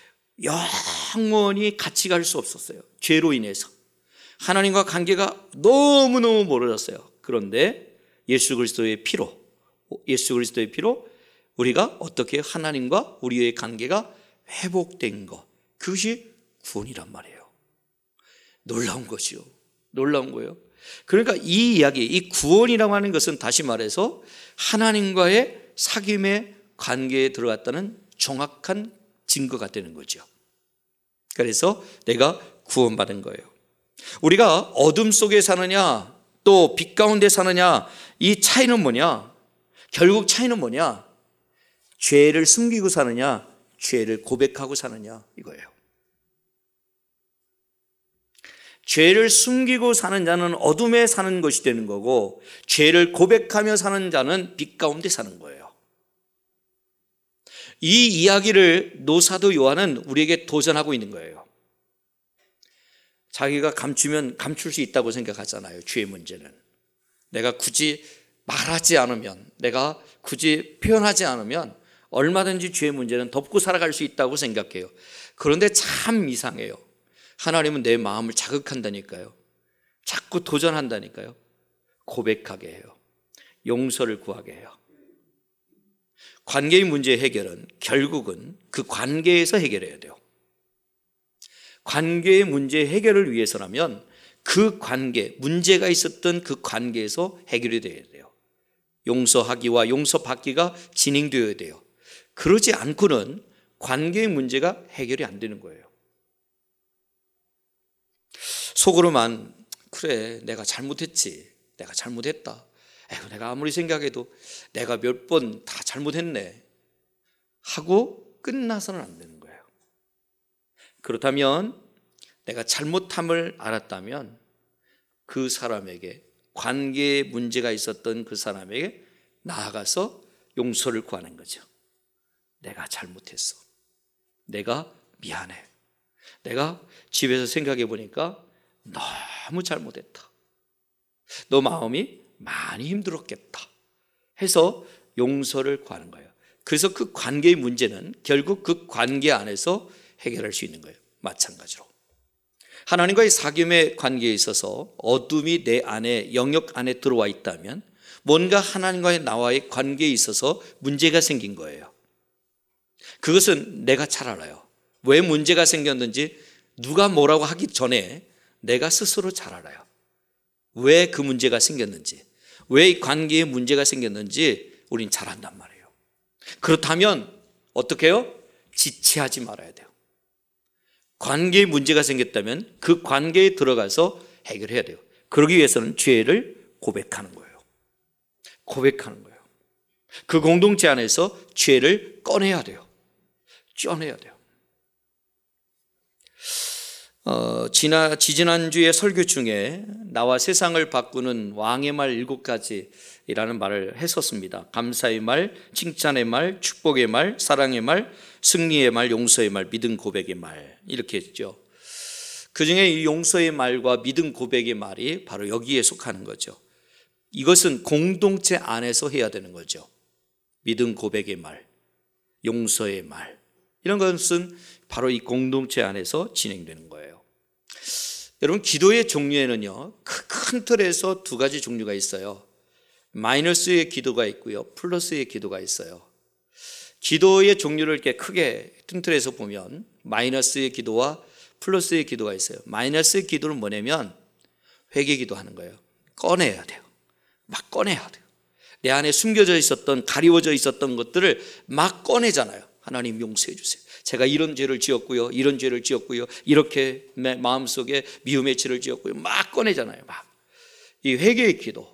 영원히 같이 갈 수 없었어요. 죄로 인해서 하나님과 관계가 너무너무 멀어졌어요. 그런데 예수 그리스도의 피로, 예수 그리스도의 피로 우리가 어떻게 하나님과 우리의 관계가 회복된 것, 그것이 구원이란 말이에요. 놀라운 것이요. 놀라운 거예요. 그러니까 이 이야기, 이 구원이라고 하는 것은 다시 말해서 하나님과의 사귐의 관계에 들어갔다는 정확한 증거가 되는 거죠. 그래서 내가 구원받은 거예요. 우리가 어둠 속에 사느냐 또 빛 가운데 사느냐, 이 차이는 뭐냐? 결국 차이는 뭐냐? 죄를 숨기고 사느냐, 죄를 고백하고 사느냐, 이거예요. 죄를 숨기고 사는 자는 어둠에 사는 것이 되는 거고, 죄를 고백하며 사는 자는 빛 가운데 사는 거예요. 이 이야기를 노사도 요한은 우리에게 도전하고 있는 거예요. 자기가 감추면 감출 수 있다고 생각하잖아요. 죄의 문제는 내가 굳이 말하지 않으면, 내가 굳이 표현하지 않으면 얼마든지 죄의 문제는 덮고 살아갈 수 있다고 생각해요. 그런데 참 이상해요. 하나님은 내 마음을 자극한다니까요. 자꾸 도전한다니까요. 고백하게 해요. 용서를 구하게 해요. 관계의 문제 해결은 결국은 그 관계에서 해결해야 돼요. 관계의 문제 해결을 위해서라면 그 관계, 문제가 있었던 그 관계에서 해결이 돼야 돼요. 용서하기와 용서받기가 진행되어야 돼요. 그러지 않고는 관계의 문제가 해결이 안 되는 거예요. 속으로만 그래 내가 잘못했지, 내가 잘못했다, 에휴, 내가 아무리 생각해도 내가 몇 번 다 잘못했네 하고 끝나서는 안 되는 거예요. 그렇다면 내가 잘못함을 알았다면 그 사람에게, 관계에 문제가 있었던 그 사람에게 나아가서 용서를 구하는 거죠. 내가 잘못했어. 내가 미안해. 내가 집에서 생각해 보니까 너무 잘못했다. 너 마음이 많이 힘들었겠다 해서 용서를 구하는 거예요. 그래서 그 관계의 문제는 결국 그 관계 안에서 해결할 수 있는 거예요. 마찬가지로 하나님과의 사귐의 관계에 있어서 어둠이 내 안에, 영역 안에 들어와 있다면 뭔가 하나님과의 나와의 관계에 있어서 문제가 생긴 거예요. 그것은 내가 잘 알아요. 왜 문제가 생겼는지 누가 뭐라고 하기 전에 내가 스스로 잘 알아요. 왜 그 문제가 생겼는지, 왜 이 관계에 문제가 생겼는지 우린 잘 안단 말이에요. 그렇다면 어떻게 해요? 지체하지 말아야 돼요. 관계에 문제가 생겼다면 그 관계에 들어가서 해결해야 돼요. 그러기 위해서는 죄를 고백하는 거예요. 고백하는 거예요. 그 공동체 안에서 죄를 꺼내야 돼요. 쪄내야 돼요. 어, 지나, 지지난주에 설교 중에 나와 세상을 바꾸는 왕의 말 일곱 가지라는 말을 했었습니다. 감사의 말, 칭찬의 말, 축복의 말, 사랑의 말, 승리의 말, 용서의 말, 믿음 고백의 말, 이렇게 했죠. 그 중에 이 용서의 말과 믿음 고백의 말이 바로 여기에 속하는 거죠. 이것은 공동체 안에서 해야 되는 거죠. 믿음 고백의 말, 용서의 말, 이런 것은 바로 이 공동체 안에서 진행되는 거예요. 여러분, 기도의 종류에는요, 큰 틀에서 두 가지 종류가 있어요. 마이너스의 기도가 있고요, 플러스의 기도가 있어요. 기도의 종류를 이렇게 크게 큰 틀에서 보면 마이너스의 기도와 플러스의 기도가 있어요. 마이너스의 기도는 뭐냐면 회개 기도하는 거예요. 꺼내야 돼요. 막 꺼내야 돼요. 내 안에 숨겨져 있었던, 가리워져 있었던 것들을 막 꺼내잖아요. 하나님 용서해 주세요. 제가 이런 죄를 지었고요, 이런 죄를 지었고요, 이렇게 내 마음속에 미움의 죄를 지었고요, 막 꺼내잖아요. 막 이 회개의 기도,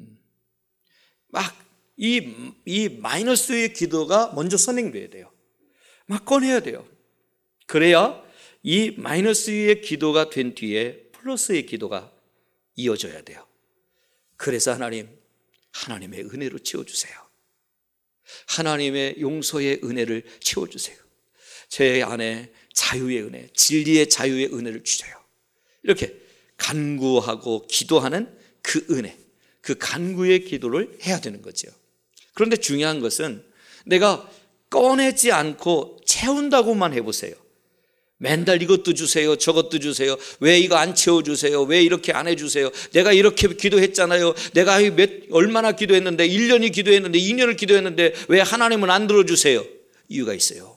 막 이 이 마이너스의 기도가 먼저 선행돼야 돼요. 막 꺼내야 돼요. 그래야 이 마이너스의 기도가 된 뒤에 플러스의 기도가 이어져야 돼요. 그래서 하나님, 하나님의 은혜로 채워주세요. 하나님의 용서의 은혜를 채워주세요. 제 안에 자유의 은혜, 진리의 자유의 은혜를 주세요. 이렇게 간구하고 기도하는 그 은혜, 그 간구의 기도를 해야 되는 거죠. 그런데 중요한 것은 내가 꺼내지 않고 채운다고만 해보세요. 맨날 이것도 주세요, 저것도 주세요, 왜 이거 안 채워주세요, 왜 이렇게 안 해주세요, 내가 이렇게 기도했잖아요, 내가 몇, 얼마나 기도했는데, 일 년이 기도했는데, 이 년을 기도했는데 왜 하나님은 안 들어주세요? 이유가 있어요.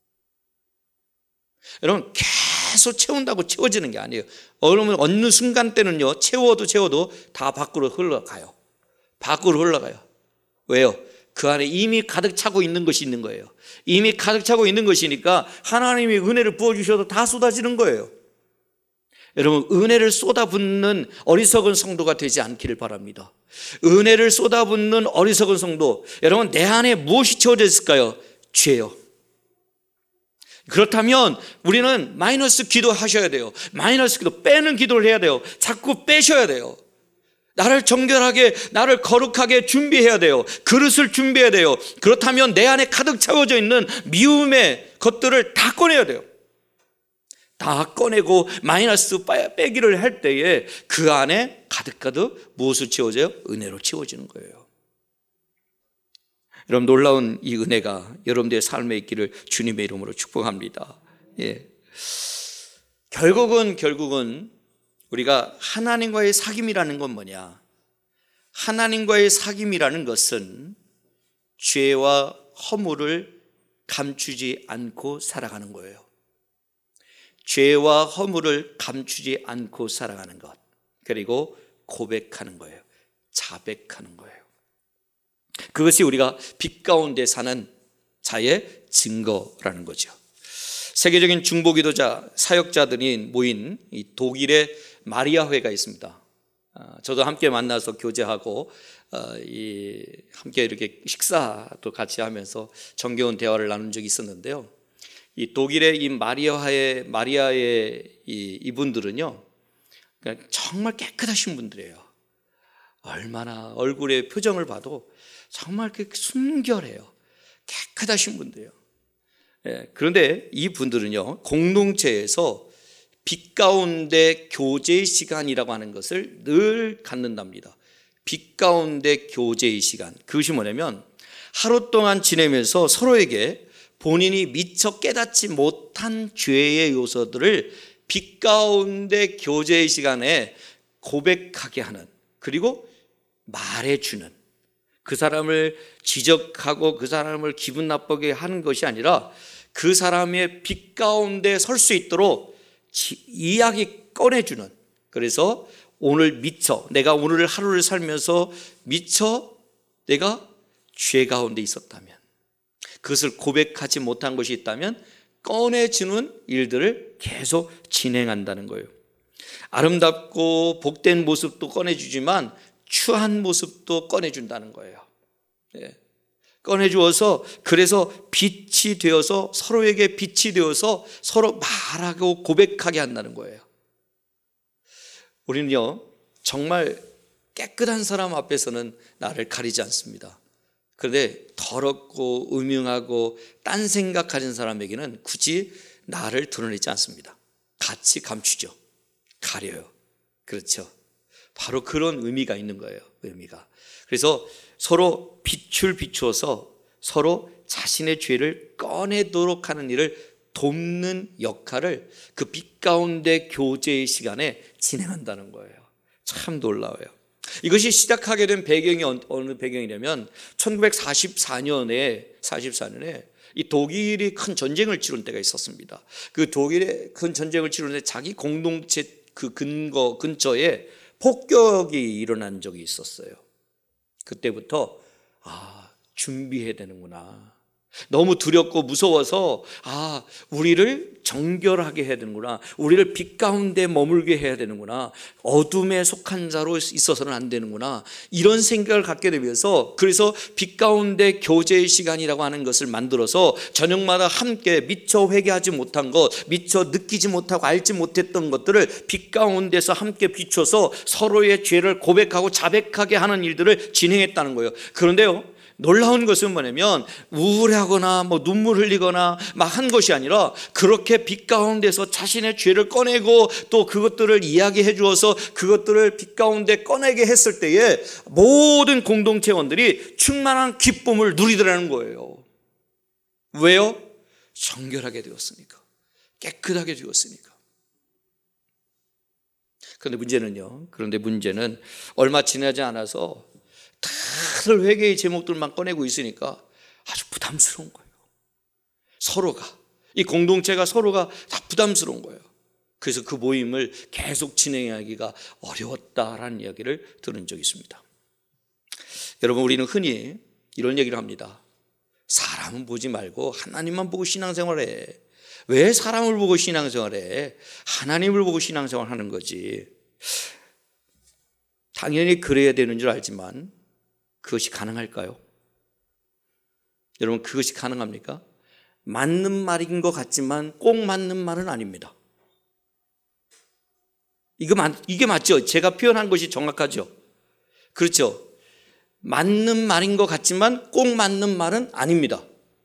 여러분, 계속 채운다고 채워지는 게 아니에요. 어느 순간 때는요, 채워도 채워도 다 밖으로 흘러가요. 밖으로 흘러가요. 왜요? 그 안에 이미 가득 차고 있는 것이 있는 거예요. 이미 가득 차고 있는 것이니까 하나님이 은혜를 부어주셔도 다 쏟아지는 거예요. 여러분, 은혜를 쏟아붓는 어리석은 성도가 되지 않기를 바랍니다. 은혜를 쏟아붓는 어리석은 성도, 여러분, 내 안에 무엇이 채워져 있을까요? 죄요. 그렇다면 우리는 마이너스 기도하셔야 돼요. 마이너스 기도, 빼는 기도를 해야 돼요. 자꾸 빼셔야 돼요. 나를 정결하게, 나를 거룩하게 준비해야 돼요. 그릇을 준비해야 돼요. 그렇다면 내 안에 가득 채워져 있는 미움의 것들을 다 꺼내야 돼요. 다 꺼내고 마이너스 빼기를 할 때에 그 안에 가득가득 무엇을 채워져요? 은혜로 채워지는 거예요. 여러분, 놀라운 이 은혜가 여러분들의 삶에 있기를 주님의 이름으로 축복합니다. 예. 결국은 결국은 우리가 하나님과의 사귐이라는 건 뭐냐? 하나님과의 사귐이라는 것은 죄와 허물을 감추지 않고 살아가는 거예요. 죄와 허물을 감추지 않고 살아가는 것, 그리고 고백하는 거예요. 자백하는 거예요. 그것이 우리가 빛 가운데 사는 자의 증거라는 거죠. 세계적인 중보기도자 사역자들이 모인 이 독일의 마리아 회가 있습니다. 저도 함께 만나서 교제하고 이 함께 이렇게 식사도 같이 하면서 정겨운 대화를 나눈 적이 있었는데요. 이 독일의 이 마리아의 마리아의 이 이분들은요, 정말 깨끗하신 분들이에요. 얼마나 얼굴의 표정을 봐도 정말 그 순결해요. 깨끗하신 분들이에요. 예, 그런데 이 분들은요, 공동체에서 빛 가운데 교제의 시간이라고 하는 것을 늘 갖는답니다. 빛 가운데 교제의 시간. 그것이 뭐냐면 하루 동안 지내면서 서로에게 본인이 미처 깨닫지 못한 죄의 요소들을 빛 가운데 교제의 시간에 고백하게 하는, 그리고 말해주는, 그 사람을 지적하고 그 사람을 기분 나쁘게 하는 것이 아니라 그 사람의 빛 가운데 설 수 있도록 이야기 꺼내주는. 그래서 오늘 미처 내가 오늘 하루를 살면서 미처 내가 죄 가운데 있었다면, 그것을 고백하지 못한 것이 있다면 꺼내주는 일들을 계속 진행한다는 거예요. 아름답고 복된 모습도 꺼내주지만 추한 모습도 꺼내준다는 거예요. 예. 꺼내주어서, 그래서 빛이 되어서 서로에게 빛이 되어서 서로 말하고 고백하게 한다는 거예요. 우리는요, 정말 깨끗한 사람 앞에서는 나를 가리지 않습니다. 그런데 더럽고 음흉하고 딴 생각하는 사람에게는 굳이 나를 드러내지 않습니다. 같이 감추죠. 가려요. 그렇죠. 바로 그런 의미가 있는 거예요. 의미가. 그래서 서로 빛을 비추어서 서로 자신의 죄를 꺼내도록 하는 일을 돕는 역할을 그 빛 가운데 교제의 시간에 진행한다는 거예요. 참 놀라워요. 이것이 시작하게 된 배경이 어느 배경이냐면 천구백사십사 년에 사십사 년에 이 독일이 큰 전쟁을 치른 때가 있었습니다. 그 독일의 큰 전쟁을 치르는데 자기 공동체 그 근거 근처에 폭격이 일어난 적이 있었어요. 그때부터 아, 준비해야 되는구나. 너무 두렵고 무서워서 아, 우리를 정결하게 해야 되는구나. 우리를 빛 가운데 머물게 해야 되는구나. 어둠에 속한 자로 있어서는 안 되는구나. 이런 생각을 갖게 되면서, 그래서 빛 가운데 교제의 시간이라고 하는 것을 만들어서 저녁마다 함께 미처 회개하지 못한 것, 미처 느끼지 못하고 알지 못했던 것들을 빛 가운데서 함께 비춰서 서로의 죄를 고백하고 자백하게 하는 일들을 진행했다는 거예요. 그런데요, 놀라운 것은 뭐냐면 우울하거나 뭐 눈물 흘리거나 막 한 것이 아니라 그렇게 빛 가운데서 자신의 죄를 꺼내고 또 그것들을 이야기해 주어서 그것들을 빛 가운데 꺼내게 했을 때에 모든 공동체원들이 충만한 기쁨을 누리더라는 거예요. 왜요? 정결하게 되었으니까, 깨끗하게 되었으니까. 그런데 문제는요, 그런데 문제는 얼마 지나지 않아서 다들 회개의 제목들만 꺼내고 있으니까 아주 부담스러운 거예요. 서로가, 이 공동체가 서로가 다 부담스러운 거예요. 그래서 그 모임을 계속 진행하기가 어려웠다라는 이야기를 들은 적이 있습니다. 여러분, 우리는 흔히 이런 얘기를 합니다. 사람은 보지 말고 하나님만 보고 신앙생활해. 왜 사람을 보고 신앙생활해? 하나님을 보고 신앙생활하는 거지. 당연히 그래야 되는 줄 알지만 그것이 가능할까요? 여러분, 그것이 가능합니까? 맞는 말인 것 같지만 꼭 맞는 말은 아닙니다. 이거 맞, 이게 맞죠? 제가 표현한 것이 정확하죠? 그렇죠? 맞는 말인 것 같지만 꼭 맞는 말은 아닙니다.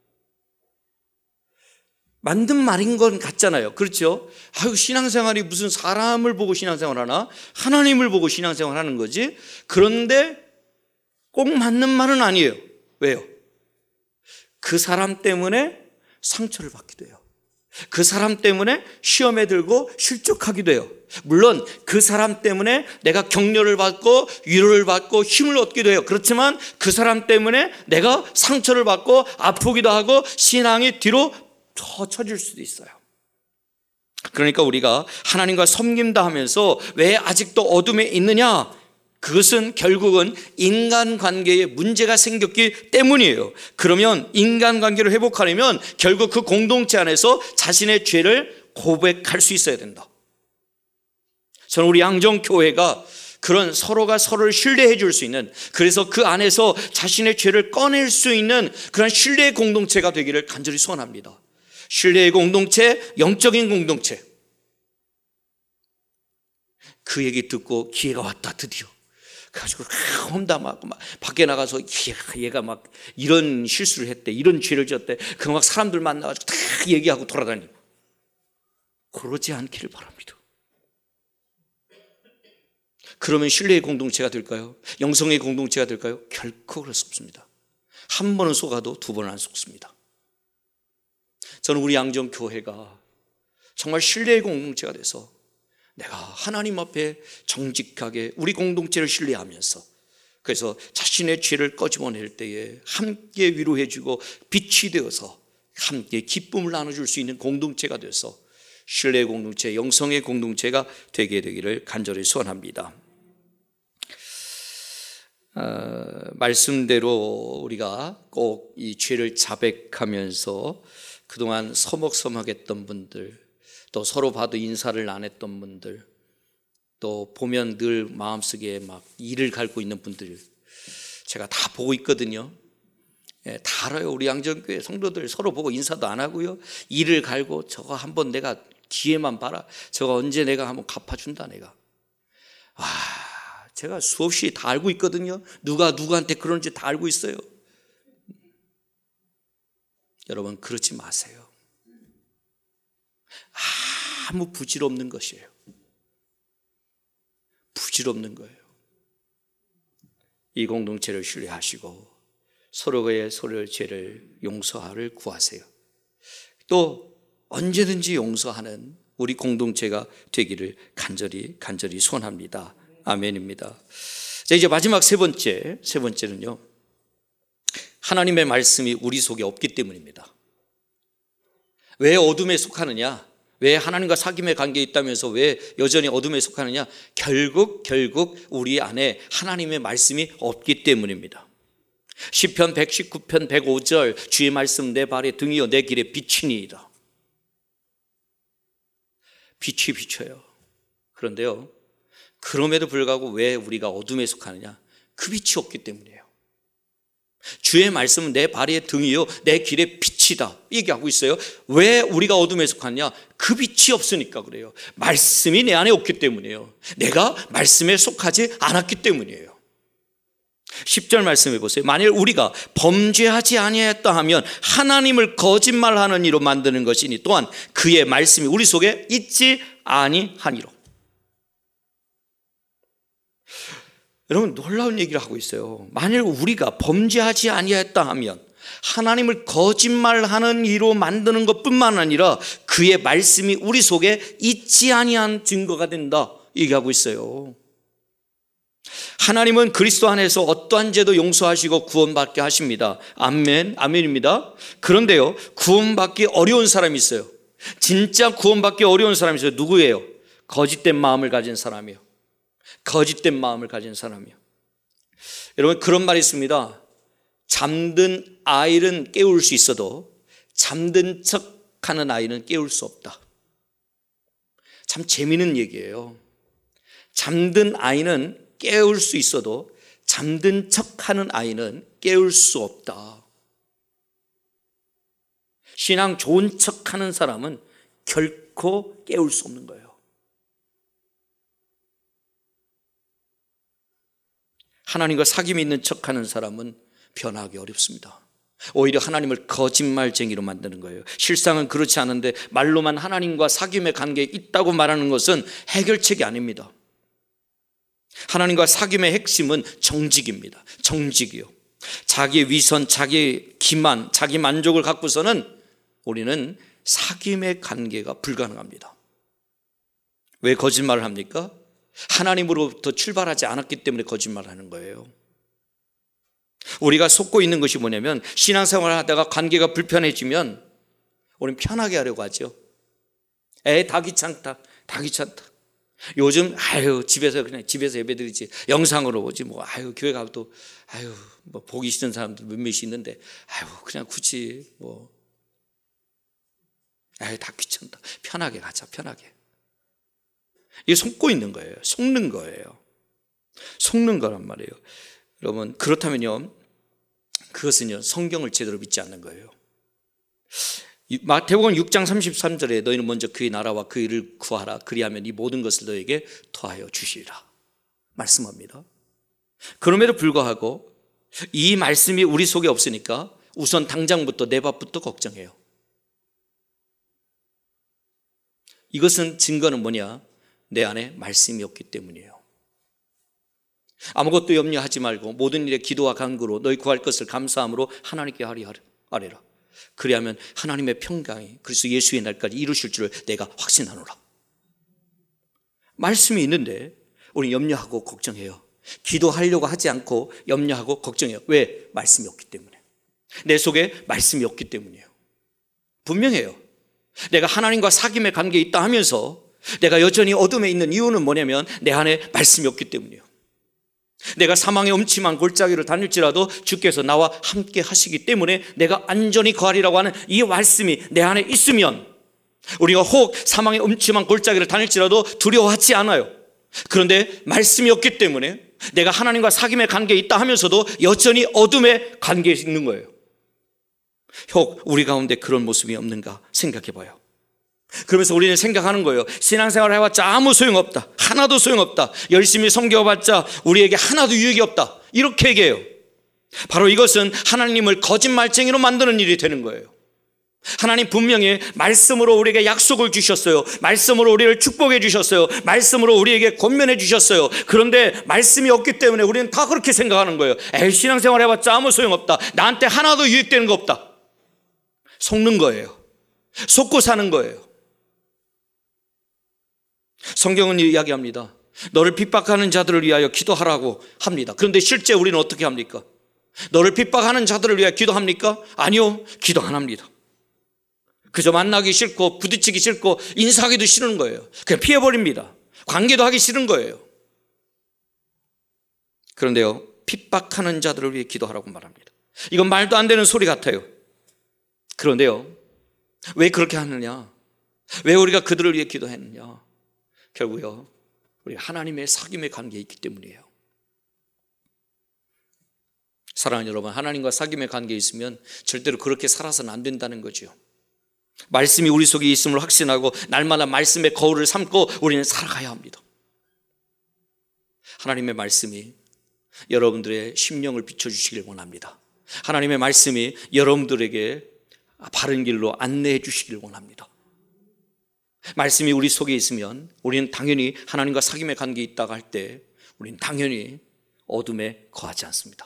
맞는 말인 건 같잖아요. 그렇죠? 아유, 신앙생활이 무슨 사람을 보고 신앙생활 하나? 하나님을 보고 신앙생활 하는 거지. 그런데 꼭 맞는 말은 아니에요. 왜요? 그 사람 때문에 상처를 받기도 해요. 그 사람 때문에 시험에 들고 실족하기도 해요. 물론 그 사람 때문에 내가 격려를 받고 위로를 받고 힘을 얻기도 해요. 그렇지만 그 사람 때문에 내가 상처를 받고 아프기도 하고 신앙이 뒤로 처질 수도 있어요. 그러니까 우리가 하나님과 섬긴다 하면서 왜 아직도 어둠에 있느냐? 그것은 결국은 인간관계에 문제가 생겼기 때문이에요. 그러면 인간관계를 회복하려면 결국 그 공동체 안에서 자신의 죄를 고백할 수 있어야 된다. 저는 우리 양정교회가 그런 서로가 서로를 신뢰해 줄 수 있는, 그래서 그 안에서 자신의 죄를 꺼낼 수 있는 그런 신뢰의 공동체가 되기를 간절히 소원합니다. 신뢰의 공동체, 영적인 공동체. 그 얘기 듣고 기회가 왔다, 드디어. 그래가지고 험담하고 막 밖에 나가서 얘가 막 이런 실수를 했대, 이런 죄를 지었대. 그 막 사람들 만나가지고 다 얘기하고 돌아다니고. 그러지 않기를 바랍니다. 그러면 신뢰의 공동체가 될까요? 영성의 공동체가 될까요? 결코 그럴 수 없습니다. 한 번은 속아도 두 번은 안 속습니다. 저는 우리 양정교회가 정말 신뢰의 공동체가 돼서 내가 하나님 앞에 정직하게 우리 공동체를 신뢰하면서, 그래서 자신의 죄를 꺼집어낼 때에 함께 위로해주고 빛이 되어서 함께 기쁨을 나눠줄 수 있는 공동체가 돼서 신뢰의 공동체, 영성의 공동체가 되게 되기를 간절히 소원합니다. 어, 말씀대로 우리가 꼭 이 죄를 자백하면서 그동안 서먹서먹했던 분들, 또 서로 봐도 인사를 안 했던 분들, 또 보면 늘 마음속에 막 이를 갈고 있는 분들, 제가 다 보고 있거든요. 예, 다 알아요. 우리 양정교회 성도들 서로 보고 인사도 안 하고요, 이를 갈고 저거 한번 내가 기회만 봐라, 저거 언제 내가 한번 갚아준다 내가. 와, 제가 수없이 다 알고 있거든요. 누가 누구한테 그런지 다 알고 있어요. 여러분, 그러지 마세요. 아무 부질없는 것이에요. 부질없는 거예요. 이 공동체를 신뢰하시고 서로의 서로의 죄를 용서하를 구하세요. 또 언제든지 용서하는 우리 공동체가 되기를 간절히 간절히 소원합니다. 아멘입니다. 자, 이제 마지막 세 번째, 세 번째는요, 하나님의 말씀이 우리 속에 없기 때문입니다. 왜 어둠에 속하느냐? 왜 하나님과 사귐의 관계에 있다면서 왜 여전히 어둠에 속하느냐? 결국 결국 우리 안에 하나님의 말씀이 없기 때문입니다. 시편 백십구 편 백오 절, 주의 말씀 내 발의 등이요 내 길의 빛이니이다. 빛이 비쳐요. 그런데요, 그럼에도 불구하고 왜 우리가 어둠에 속하느냐? 그 빛이 없기 때문이에요. 주의 말씀은 내 발의 등이요 내 길의 빛이다 얘기하고 있어요. 왜 우리가 어둠에 속하냐? 그 빛이 없으니까 그래요. 말씀이 내 안에 없기 때문이에요. 내가 말씀에 속하지 않았기 때문이에요. 십 절 말씀해 보세요. 만일 우리가 범죄하지 아니하였다 하면 하나님을 거짓말하는 이로 만드는 것이니 또한 그의 말씀이 우리 속에 있지 아니하니로. 여러분, 놀라운 얘기를 하고 있어요. 만일 우리가 범죄하지 아니하였다 하면 하나님을 거짓말하는 이로 만드는 것뿐만 아니라 그의 말씀이 우리 속에 있지 아니한 증거가 된다 얘기하고 있어요. 하나님은 그리스도 안에서 어떠한 죄도 용서하시고 구원받게 하십니다. 아멘, 아멘입니다. 그런데요, 구원받기 어려운 사람이 있어요. 진짜 구원받기 어려운 사람이 있어요. 누구예요? 거짓된 마음을 가진 사람이요. 거짓된 마음을 가진 사람이요. 여러분, 그런 말이 있습니다. 잠든 아이는 깨울 수 있어도 잠든 척하는 아이는 깨울 수 없다. 참 재미있는 얘기예요. 잠든 아이는 깨울 수 있어도 잠든 척하는 아이는 깨울 수 없다. 신앙 좋은 척하는 사람은 결코 깨울 수 없는 거예요. 하나님과 사귐이 있는 척하는 사람은 변하기 어렵습니다. 오히려 하나님을 거짓말쟁이로 만드는 거예요. 실상은 그렇지 않은데 말로만 하나님과 사귐의 관계에 있다고 말하는 것은 해결책이 아닙니다. 하나님과 사귐의 핵심은 정직입니다. 정직이요. 자기 위선, 자기 기만, 자기 만족을 갖고서는 우리는 사귐의 관계가 불가능합니다. 왜 거짓말을 합니까? 하나님으로부터 출발하지 않았기 때문에 거짓말을 하는 거예요. 우리가 속고 있는 것이 뭐냐면 신앙생활을 하다가 관계가 불편해지면 우리는 편하게 하려고 하죠. 에이, 다 귀찮다, 다 귀찮다. 요즘 아유 집에서 그냥 집에서 예배드리지, 영상으로 보지 뭐. 아유 교회 가도 또 아유 뭐 보기 싫은 사람들 몇몇이 있는데 아유 그냥 굳이 뭐 아유 다 귀찮다, 편하게 가자, 편하게. 이게 속고 있는 거예요. 속는 거예요. 속는 거란 말이에요. 여러분, 그렇다면요, 그것은요 성경을 제대로 믿지 않는 거예요. 마태복음 육 장 삼십삼 절에 너희는 먼저 그의 나라와 그 일을 구하라, 그리하면 이 모든 것을 너에게 더하여 주시리라 말씀합니다. 그럼에도 불구하고 이 말씀이 우리 속에 없으니까 우선 당장부터 내 밥부터 걱정해요. 이것은 증거는 뭐냐? 내 안에 말씀이 없기 때문이에요. 아무것도 염려하지 말고 모든 일에 기도와 간구로 너희 구할 것을 감사함으로 하나님께 아뢰라. 그리하면 하나님의 평강이 그리스도 예수의 날까지 이루실 줄을 내가 확신하노라. 말씀이 있는데 우리는 염려하고 걱정해요. 기도하려고 하지 않고 염려하고 걱정해요. 왜? 말씀이 없기 때문에. 내 속에 말씀이 없기 때문이에요. 분명해요. 내가 하나님과 사귐의 관계에 있다 하면서 내가 여전히 어둠에 있는 이유는 뭐냐면 내 안에 말씀이 없기 때문이에요. 내가 사망의 음침한 골짜기를 다닐지라도 주께서 나와 함께 하시기 때문에 내가 안전히 거하리라고 하는 이 말씀이 내 안에 있으면 우리가 혹 사망의 음침한 골짜기를 다닐지라도 두려워하지 않아요. 그런데 말씀이 없기 때문에 내가 하나님과 사귐의 관계에 있다 하면서도 여전히 어둠의 관계에 있는 거예요. 혹 우리 가운데 그런 모습이 없는가 생각해 봐요. 그러면서 우리는 생각하는 거예요. 신앙생활을 해봤자 아무 소용없다, 하나도 소용없다, 열심히 섬겨봤자 우리에게 하나도 유익이 없다, 이렇게 얘기해요. 바로 이것은 하나님을 거짓말쟁이로 만드는 일이 되는 거예요. 하나님 분명히 말씀으로 우리에게 약속을 주셨어요. 말씀으로 우리를 축복해 주셨어요. 말씀으로 우리에게 권면해 주셨어요. 그런데 말씀이 없기 때문에 우리는 다 그렇게 생각하는 거예요. 에이, 신앙생활 해봤자 아무 소용없다, 나한테 하나도 유익되는 거 없다. 속는 거예요. 속고 사는 거예요. 성경은 이야기합니다. 너를 핍박하는 자들을 위하여 기도하라고 합니다. 그런데 실제 우리는 어떻게 합니까? 너를 핍박하는 자들을 위하여 기도합니까? 아니요, 기도 안 합니다. 그저 만나기 싫고 부딪히기 싫고 인사하기도 싫은 거예요. 그냥 피해버립니다. 관계도 하기 싫은 거예요. 그런데요, 핍박하는 자들을 위해 기도하라고 말합니다. 이건 말도 안 되는 소리 같아요. 그런데요, 왜 그렇게 하느냐? 왜 우리가 그들을 위해 기도했느냐? 결국요, 우리 하나님의 사귐의 관계에 있기 때문이에요. 사랑하는 여러분, 하나님과 사귐의 관계에 있으면 절대로 그렇게 살아서는 안 된다는 거죠. 말씀이 우리 속에 있음을 확신하고 날마다 말씀의 거울을 삼고 우리는 살아가야 합니다. 하나님의 말씀이 여러분들의 심령을 비춰주시길 원합니다. 하나님의 말씀이 여러분들에게 바른 길로 안내해 주시길 원합니다. 말씀이 우리 속에 있으면 우리는 당연히 하나님과 사귐의 관계에 있다가 할 때 우리는 당연히 어둠에 거하지 않습니다.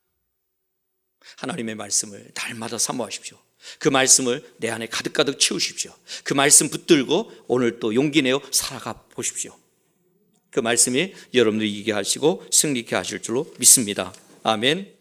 하나님의 말씀을 날마다 사모하십시오. 그 말씀을 내 안에 가득가득 채우십시오. 그 말씀 붙들고 오늘 또 용기 내어 살아가 보십시오. 그 말씀이 여러분들 이기게 하시고 승리케 하실 줄로 믿습니다. 아멘.